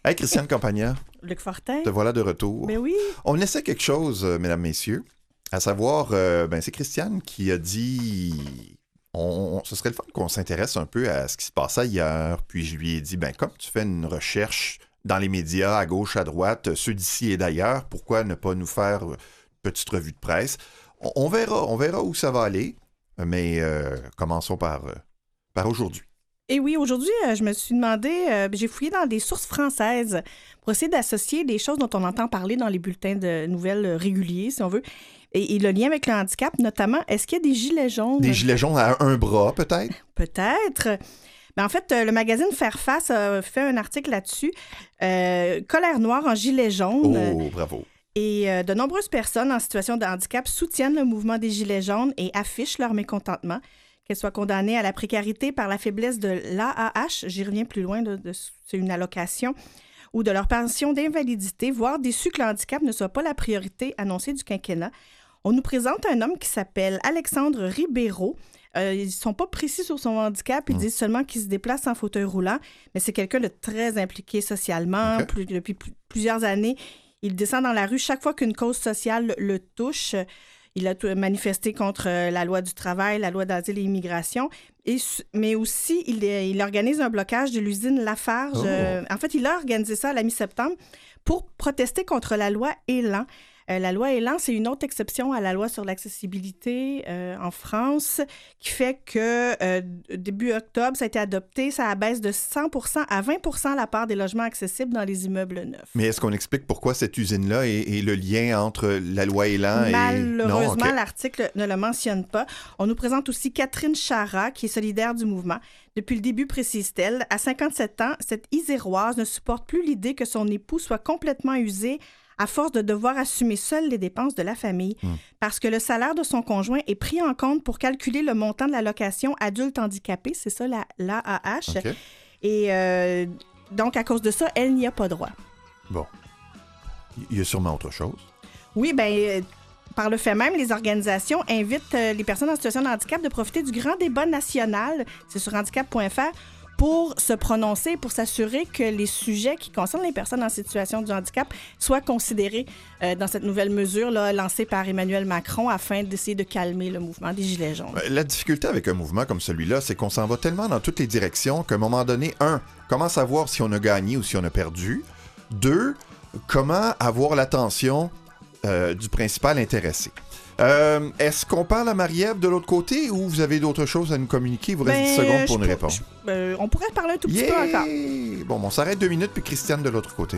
Hey, Christiane Campagna, Luc Fortin. te voilà de retour. Ben oui. On essaie quelque chose, mesdames, messieurs, à savoir, c'est Christiane qui a dit, ce serait le fun qu'on s'intéresse un peu à ce qui se passait hier, puis je lui ai dit, comme tu fais une recherche dans les médias, à gauche, à droite, ceux d'ici et d'ailleurs, pourquoi ne pas nous faire une petite revue de presse? On verra où ça va aller, mais commençons par aujourd'hui. Et oui, aujourd'hui, je me suis demandé, j'ai fouillé dans des sources françaises pour essayer d'associer des choses dont on entend parler dans les bulletins de nouvelles réguliers, si on veut, et le lien avec le handicap, notamment, est-ce qu'il y a des gilets jaunes? Des gilets jaunes à un bras, peut-être? Peut-être. En fait, le magazine Faire Face a fait un article là-dessus. Colère noire en gilet jaune. Oh, bravo. Et de nombreuses personnes en situation de handicap soutiennent le mouvement des gilets jaunes et affichent leur mécontentement. Qu'elles soient condamnées à la précarité par la faiblesse de l'AAH, j'y reviens plus loin, c'est une allocation, ou de leur pension d'invalidité, voire déçues que le handicap ne soit pas la priorité annoncée du quinquennat. On nous présente un homme qui s'appelle Alexandre Ribeiro. Ils ne sont pas précis sur son handicap, ils disent seulement qu'il se déplace en fauteuil roulant, mais c'est quelqu'un de très impliqué socialement. Okay. Depuis plusieurs années, il descend dans la rue chaque fois qu'une cause sociale le touche. Il a manifesté contre la loi du travail, la loi d'asile et immigration, mais aussi il organise un blocage de l'usine Lafarge. En fait, il a organisé ça à la mi-septembre pour protester contre la loi Élan. La loi Élan, c'est une autre exception à la loi sur l'accessibilité en France qui fait que début octobre, ça a été adopté, ça abaisse de 100% à 20% la part des logements accessibles dans les immeubles neufs. Mais est-ce qu'on explique pourquoi cette usine-là et le lien entre la loi Élan et... Malheureusement, non, okay. L'article ne le mentionne pas. On nous présente aussi Catherine Chara, qui est solidaire du mouvement. Depuis le début, précise-t-elle, à 57 ans, cette Iséroise ne supporte plus l'idée que son époux soit complètement usé à force de devoir assumer seule les dépenses de la famille, parce que le salaire de son conjoint est pris en compte pour calculer le montant de l'allocation adulte handicapé, c'est ça l'AAH. Okay. Et donc, à cause de ça, elle n'y a pas droit. Bon. Il y a sûrement autre chose. Oui, par le fait même, les organisations invitent les personnes en situation de handicap de profiter du grand débat national, c'est sur handicap.fr, pour se prononcer, pour s'assurer que les sujets qui concernent les personnes en situation de handicap soient considérés dans cette nouvelle mesure là, lancée par Emmanuel Macron afin d'essayer de calmer le mouvement des Gilets jaunes. La difficulté avec un mouvement comme celui-là, c'est qu'on s'en va tellement dans toutes les directions qu'à un moment donné, comment savoir si on a gagné ou si on a perdu? 2, comment avoir l'attention du principal intéressé? Est-ce qu'on parle à Marie-Ève de l'autre côté ou vous avez d'autres choses à nous communiquer? Il vous reste 10 secondes pour nous répondre. On pourrait parler un tout petit peu encore. Bon, on s'arrête 2 minutes, puis Christiane de l'autre côté.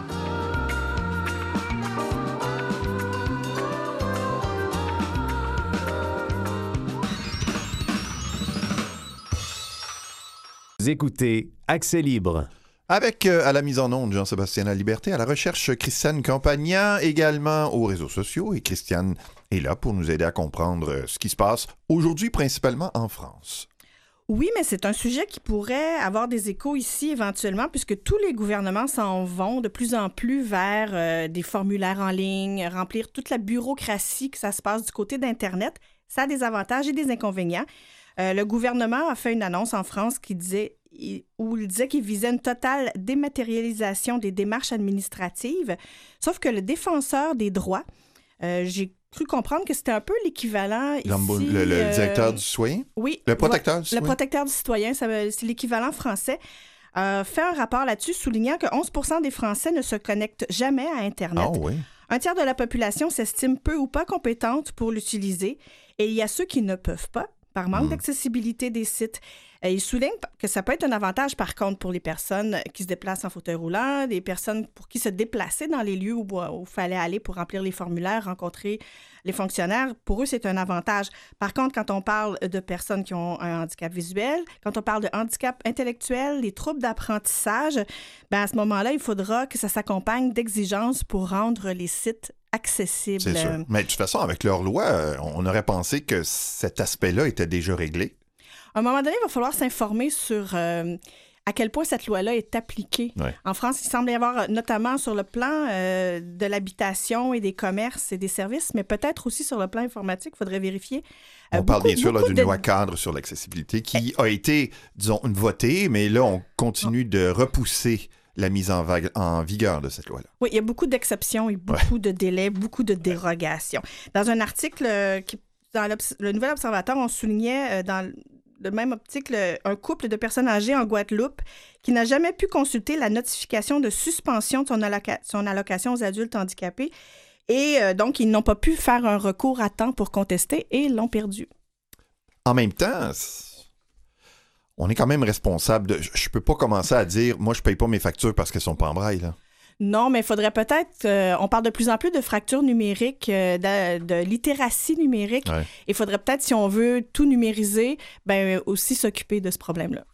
Vous écoutez Accès libre. Avec à la mise en onde Jean-Sébastien Laliberté, à la recherche Christiane Campagna, également aux réseaux sociaux. Et Christiane est là pour nous aider à comprendre ce qui se passe aujourd'hui, principalement en France. Oui, mais c'est un sujet qui pourrait avoir des échos ici éventuellement, puisque tous les gouvernements s'en vont de plus en plus vers des formulaires en ligne, remplir toute la bureaucratie que ça se passe du côté d'Internet. Ça a des avantages et des inconvénients. Le gouvernement a fait une annonce en France où il disait qu'il visait une totale dématérialisation des démarches administratives, sauf que le défenseur des droits, j'ai cru comprendre que c'était un peu l'équivalent ici... Le directeur du citoyen? Oui. Le protecteur du citoyen? Le protecteur du citoyen, c'est l'équivalent français. Fait un rapport là-dessus soulignant que 11% des Français ne se connectent jamais à Internet. Ah oui. Un tiers de la population s'estime peu ou pas compétente pour l'utiliser et il y a ceux qui ne peuvent pas par manque d'accessibilité des sites. Il souligne que ça peut être un avantage, par contre, pour les personnes qui se déplacent en fauteuil roulant, des personnes pour qui se déplacer dans les lieux où il fallait aller pour remplir les formulaires, rencontrer les fonctionnaires. Pour eux, c'est un avantage. Par contre, quand on parle de personnes qui ont un handicap visuel, quand on parle de handicap intellectuel, les troubles d'apprentissage, à ce moment-là, il faudra que ça s'accompagne d'exigences pour rendre les sites accessibles. C'est sûr. Mais de toute façon, avec leur loi, on aurait pensé que cet aspect-là était déjà réglé. À un moment donné, il va falloir s'informer sur à quel point cette loi-là est appliquée. Ouais. En France, il semble y avoir, notamment sur le plan de l'habitation et des commerces et des services, mais peut-être aussi sur le plan informatique, il faudrait vérifier. On parle bien sûr d'une loi cadre sur l'accessibilité qui a été, disons, votée, mais là, on continue de repousser la mise en vigueur de cette loi-là. Oui, il y a beaucoup d'exceptions et beaucoup de délais, beaucoup de dérogations. Dans un article dans le Nouvel Observateur, on soulignait dans le même optique un couple de personnes âgées en Guadeloupe qui n'a jamais pu consulter la notification de suspension de son allocation aux adultes handicapés. Et donc, ils n'ont pas pu faire un recours à temps pour contester et l'ont perdu. En même temps, on est quand même responsable. Je peux pas commencer à dire, moi, je paye pas mes factures parce qu'elles sont pas en braille, là. Non, mais il faudrait peut-être... on parle de plus en plus de fracture numérique, de littératie numérique. Ouais. Il faudrait peut-être, si on veut tout numériser, aussi s'occuper de ce problème-là.